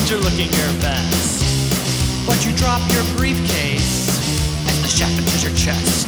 means you're looking your best. But you drop your briefcase as the shaft enters your chest.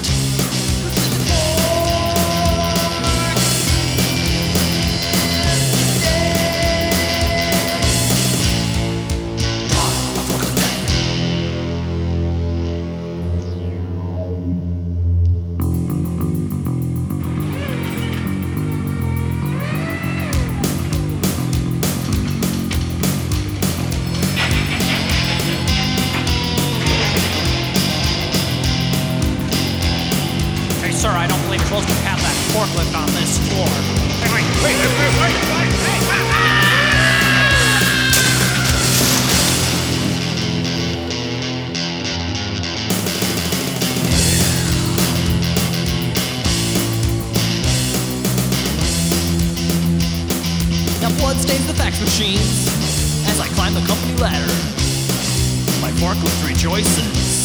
Sir, I don't believe trolls can have that forklift on this floor. Wait. Now blood stains the fax machines as I climb the company ladder. My forklift rejoices.